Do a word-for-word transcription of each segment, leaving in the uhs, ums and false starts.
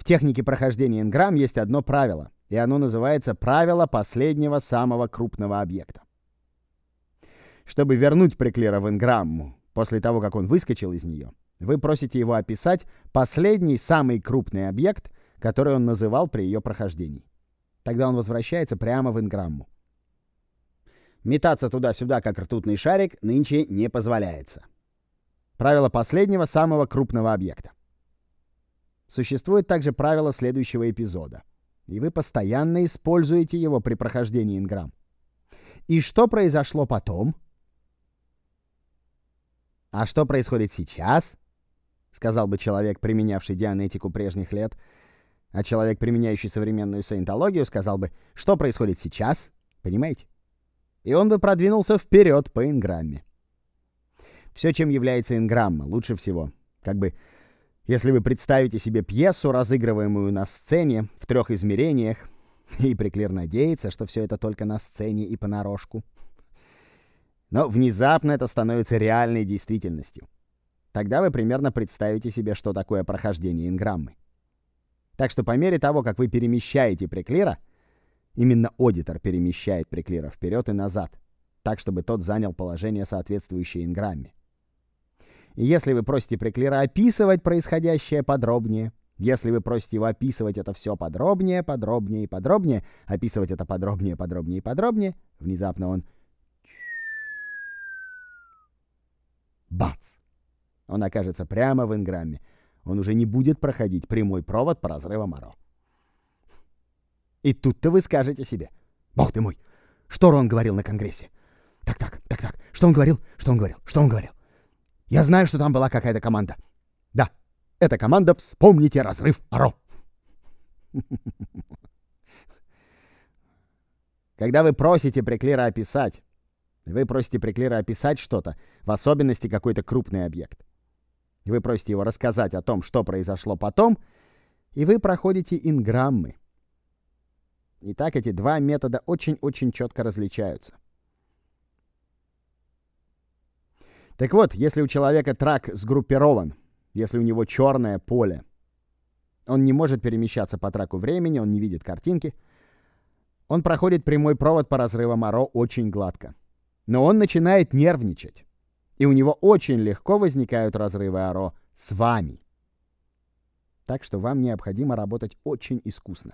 технике прохождения N-грамм есть одно правило, и оно называется правило последнего самого крупного объекта. Чтобы вернуть преклера в N-грамму после того, как он выскочил из нее, вы просите его описать последний самый крупный объект, который он называл при ее прохождении. Тогда он возвращается прямо в N-грамму. Метаться туда-сюда, как ртутный шарик, нынче не позволяется. Правило последнего самого крупного объекта. Существует также правило следующего эпизода, и вы постоянно используете его при прохождении N-грамм. И что произошло потом? А что происходит сейчас? Сказал бы человек, применявший дианетику прежних лет, а человек, применяющий современную саентологию, сказал бы, что происходит сейчас? Понимаете? И он бы продвинулся вперед по N-грамме. Все, чем является N-грамма, лучше всего. Как бы, если вы представите себе пьесу, разыгрываемую на сцене в трех измерениях, и преклер надеется, что все это только на сцене и понарошку. Но внезапно это становится реальной действительностью. Тогда вы примерно представите себе, что такое прохождение N-граммы. Так что по мере того, как вы перемещаете преклера, именно аудитор перемещает преклера вперед и назад, так, чтобы тот занял положение, соответствующее N-грамме. И если вы просите преклера описывать происходящее подробнее, если вы просите его описывать это все подробнее, подробнее и подробнее, описывать это подробнее, подробнее и подробнее, внезапно он... Бац! Он окажется прямо в N-грамме. Он уже не будет проходить прямой провод по разрывам Моро. И тут-то вы скажете себе: «Бог ты мой, что Рон говорил на Конгрессе? Так-так, так-так, что он говорил? Что он говорил? Что он говорил? Я знаю, что там была какая-то команда. Да, эта команда «Вспомните разрыв Моро». Когда вы просите преклера описать, вы просите преклера описать что-то, в особенности какой-то крупный объект. Вы просите его рассказать о том, что произошло потом, и вы проходите N-граммы. Итак, эти два метода очень-очень четко различаются. Так вот, если у человека трак сгруппирован, если у него черное поле, он не может перемещаться по траку времени, он не видит картинки, он проходит прямой провод по разрывам Моро очень гладко. Но он начинает нервничать, и у него очень легко возникают разрывы Моро с вами. Так что вам необходимо работать очень искусно.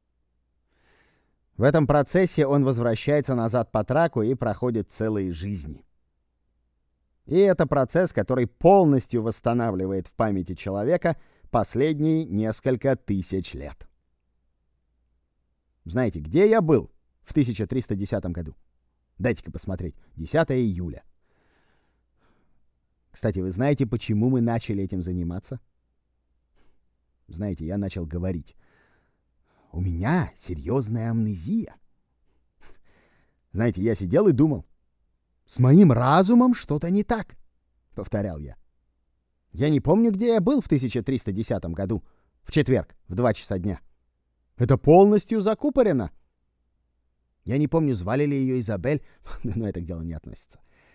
В этом процессе он возвращается назад по траку и проходит целые жизни. И это процесс, который полностью восстанавливает в памяти человека последние несколько тысяч лет. Знаете, где я был в тысяча триста десятом году? Дайте-ка посмотреть. десятого июля. Кстати, вы знаете, почему мы начали этим заниматься? Знаете, я начал говорить. У меня серьезная амнезия. Знаете, я сидел и думал. С моим разумом что-то не так, повторял я. Я не помню, где я был в тысяча триста десятом году, в четверг, в два часа дня. Это полностью закупорено. Я не помню, звали ли ее Изабель, но это к делу не относится.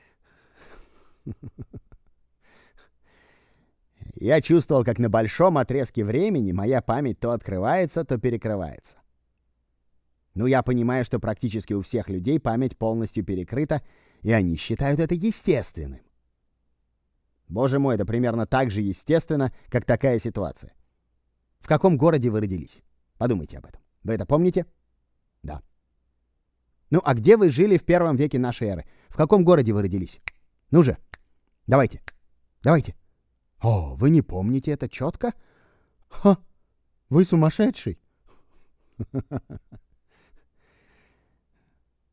Я чувствовал, как на большом отрезке времени моя память то открывается, то перекрывается. Ну, я понимаю, что практически у всех людей память полностью перекрыта, и они считают это естественным. Боже мой, это примерно так же естественно, как такая ситуация. В каком городе вы родились? Подумайте об этом. Вы это помните? Да. Ну, а где вы жили в первом веке нашей эры? В каком городе вы родились? Ну же, давайте, давайте. О, вы не помните это четко? Ха, вы сумасшедший.